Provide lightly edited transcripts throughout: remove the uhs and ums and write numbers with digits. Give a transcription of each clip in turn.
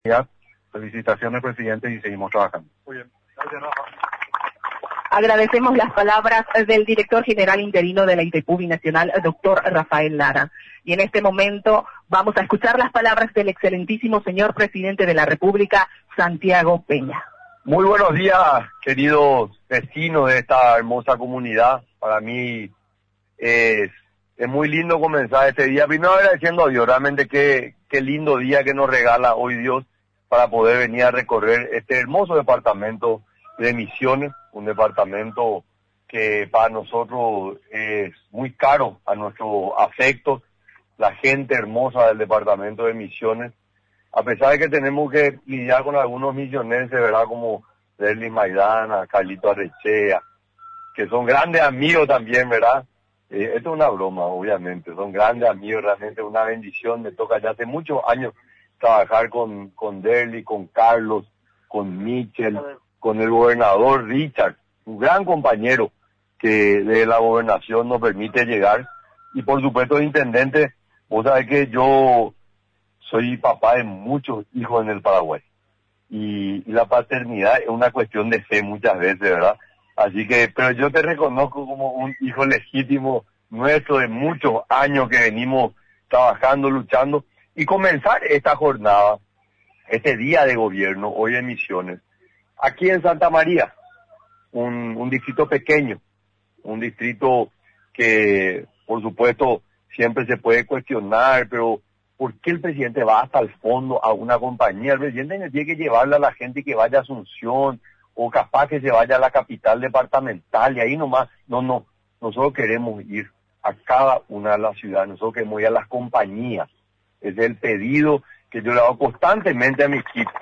Felicitaciones, presidente, y seguimos trabajando. Muy bien. Gracias, Rafa. Agradecemos las palabras del director general interino de la Itaipú Binacional, doctor Rafael Lara. Y en este momento vamos a escuchar las palabras del excelentísimo señor presidente de la República, Santiago Peña. Muy buenos días, queridos vecinos de esta hermosa comunidad. Para mí es muy lindo comenzar este día. Primero agradeciendo a Dios, realmente qué lindo día que nos regala hoy Dios para poder venir a recorrer este hermoso departamento de Misiones, un departamento que para nosotros es muy caro a nuestro afecto, la gente hermosa del departamento de Misiones, a pesar de que tenemos que lidiar con algunos misioneses, ¿verdad? Como Derlis Maidana, Carlito Arrechea, que son grandes amigos también, ¿verdad? Esto es una broma, obviamente, son grandes amigos, realmente una bendición. Me toca ya hace muchos años trabajar con Derlis, con Carlos, con Michel, con el gobernador Richard, un gran compañero que de la gobernación nos permite llegar. Y por supuesto, intendente, vos sabés que yo soy papá de muchos hijos en el Paraguay. Y la paternidad es una cuestión de fe muchas veces, ¿verdad? Así que, pero yo te reconozco como un hijo legítimo nuestro de muchos años que venimos trabajando, luchando. Y comenzar esta jornada, este día de gobierno, hoy en Misiones, aquí en Santa María, un distrito pequeño, un distrito que, por supuesto, siempre se puede cuestionar, pero ¿por qué el presidente va hasta el fondo a una compañía? El presidente tiene que llevarle a la gente que vaya a Asunción, o capaz que se vaya a la capital departamental, y ahí nomás, no, nosotros queremos ir a cada una de las ciudades, nosotros queremos ir a las compañías. Es el pedido que yo le hago constantemente a mi equipo.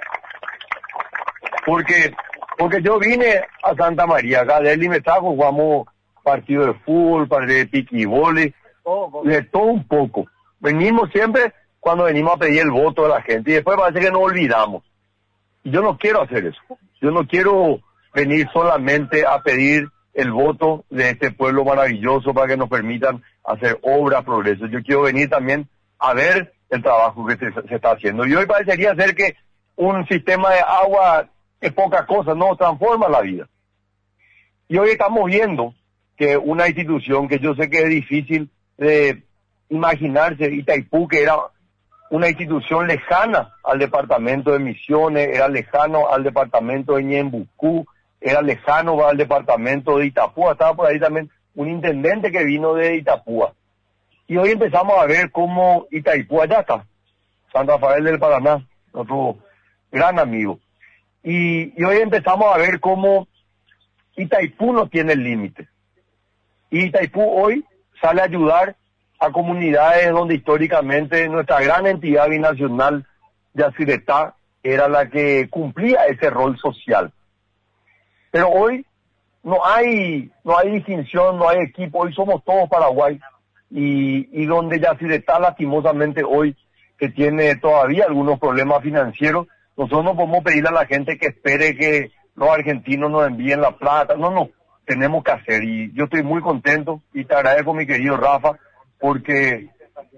Porque yo vine a Santa María, acá de él y me trajo, jugamos partido de fútbol, partido de piquibole, de todo un poco. Venimos siempre cuando venimos a pedir el voto de la gente y después parece que nos olvidamos. Y yo no quiero hacer eso. Yo no quiero venir solamente a pedir el voto de este pueblo maravilloso para que nos permitan hacer obra, progreso. Yo quiero venir también a ver el trabajo que se está haciendo. Y hoy parecería ser que un sistema de agua es poca cosa, no transforma la vida. Y hoy estamos viendo que una institución que yo sé que es difícil de imaginarse, Itaipú, que era una institución lejana al departamento de Misiones, era lejano al departamento de Ñembucú, era lejano al departamento de Itapúa, estaba por ahí también un intendente que vino de Itapúa. Y hoy empezamos a ver cómo Itaipú allá está, San Rafael del Paraná, otro gran amigo. Y hoy empezamos a ver cómo Itaipú no tiene límite. Y Itaipú hoy sale a ayudar a comunidades donde históricamente nuestra gran entidad binacional, Yacyretá, era la que cumplía ese rol social. Pero hoy no hay distinción, no hay equipo, hoy somos todos Paraguay. Y donde Yacyretá, lastimosamente hoy, que tiene todavía algunos problemas financieros, nosotros no podemos pedirle a la gente que espere que los argentinos nos envíen la plata. No, tenemos que hacer. Y yo estoy muy contento y te agradezco, mi querido Rafa, porque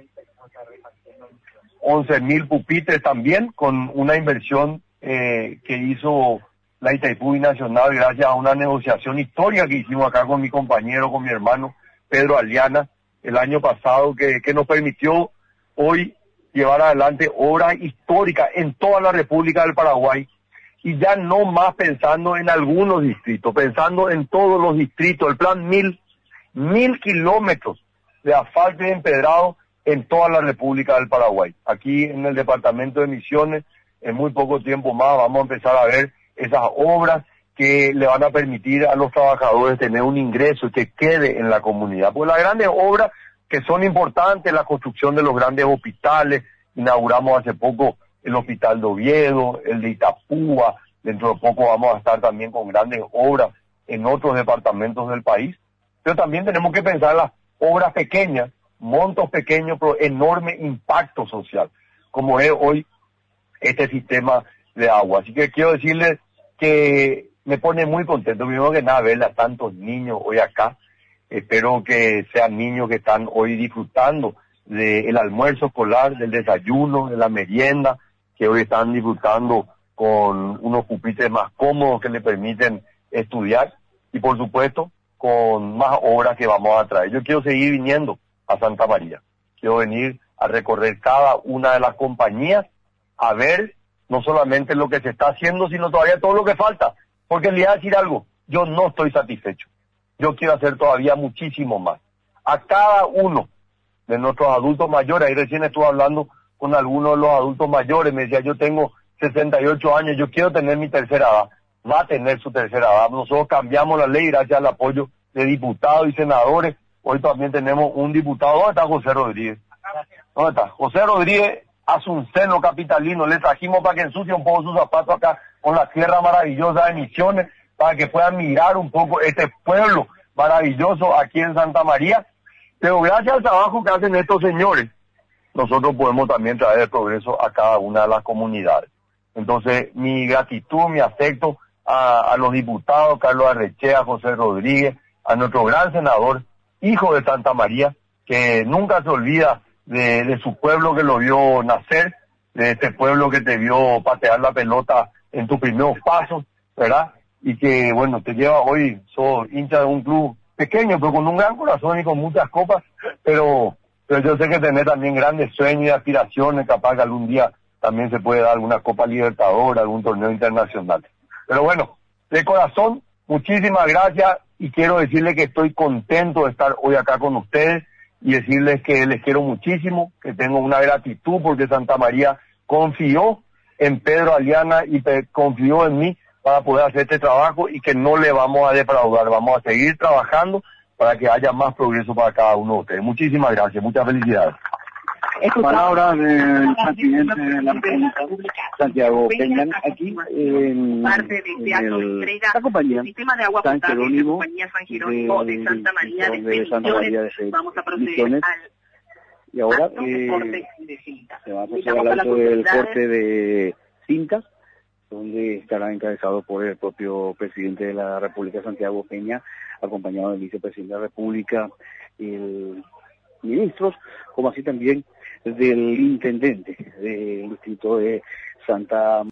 11.000 pupitres también, con una inversión que hizo la Itaipú Binacional gracias a una negociación histórica que hicimos acá con mi compañero, con mi hermano Pedro Aliana, el año pasado, que nos permitió hoy llevar adelante obras históricas en toda la República del Paraguay, y ya no más pensando en algunos distritos, pensando en todos los distritos, el plan 1.000 kilómetros de asfalto y empedrado en toda la República del Paraguay. Aquí en el departamento de Misiones, en muy poco tiempo más vamos a empezar a ver esas obras que le van a permitir a los trabajadores tener un ingreso que quede en la comunidad. Pues las grandes obras que son importantes, la construcción de los grandes hospitales, inauguramos hace poco el hospital de Oviedo, el de Itapúa, dentro de poco vamos a estar también con grandes obras en otros departamentos del país, pero también tenemos que pensar en las obras pequeñas, montos pequeños, pero enorme impacto social, como es hoy este sistema de agua. Así que quiero decirles que me pone muy contento, primero que nada, ver a tantos niños hoy acá. Espero que sean niños que están hoy disfrutando del almuerzo escolar, del desayuno, de la merienda, que hoy están disfrutando con unos pupitres más cómodos que le permiten estudiar y por supuesto con más obras que vamos a traer. Yo quiero seguir viniendo a Santa María, quiero venir a recorrer cada una de las compañías, a ver no solamente lo que se está haciendo, sino todavía todo lo que falta, porque le voy a decir algo, yo no estoy satisfecho, yo quiero hacer todavía muchísimo más. A cada uno de nuestros adultos mayores, ahí recién estuve hablando con algunos de los adultos mayores, me decía, yo tengo 68 años, yo quiero tener mi tercera edad, va a tener su tercera edad. Nosotros cambiamos la ley gracias al apoyo de diputados y senadores. Hoy también tenemos un diputado. ¿Dónde está José Rodríguez? ¿Dónde está? José Rodríguez hace un seno capitalino, le trajimos para que ensucie un poco sus zapatos acá con la tierra maravillosa de Misiones, para que puedan mirar un poco este pueblo maravilloso aquí en Santa María. Pero gracias al trabajo que hacen estos señores, nosotros podemos también traer el progreso a cada una de las comunidades. Entonces, mi gratitud, mi afecto a los diputados, Carlos Arrechea, José Rodríguez, a nuestro gran senador, hijo de Santa María, que nunca se olvida de su pueblo que lo vio nacer, de este pueblo que te vio patear la pelota en tus primeros pasos, ¿verdad? Y que, bueno, te lleva hoy, sos hincha de un club pequeño, pero con un gran corazón y con muchas copas, pero yo sé que tenés también grandes sueños y aspiraciones, capaz que algún día también se puede dar alguna Copa Libertadores, algún torneo internacional. Pero bueno, de corazón, muchísimas gracias y quiero decirles que estoy contento de estar hoy acá con ustedes y decirles que les quiero muchísimo, que tengo una gratitud porque Santa María confió en Pedro Aliana y confió en mí para poder hacer este trabajo y que no le vamos a defraudar, vamos a seguir trabajando para que haya más progreso para cada uno de ustedes. Muchísimas gracias, muchas felicidades. Palabras del presidente de la República, Santiago Peña, aquí en la compañía San Jerónimo de Santa María de Misiones. Y ahora se va a pasar al alto del corte de cintas, donde estará encabezado por el propio presidente de la República, Santiago Peña, acompañado del vicepresidente de la República, el ministros, como así también del intendente del distrito de Santa María.